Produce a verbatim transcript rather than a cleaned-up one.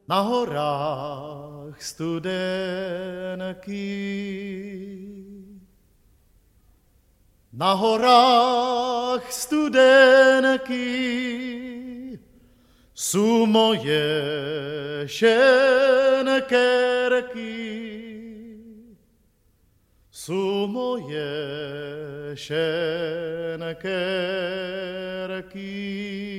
Na horách studenky, na horách studenky sú moje šenkerky, sú moje šenkerky.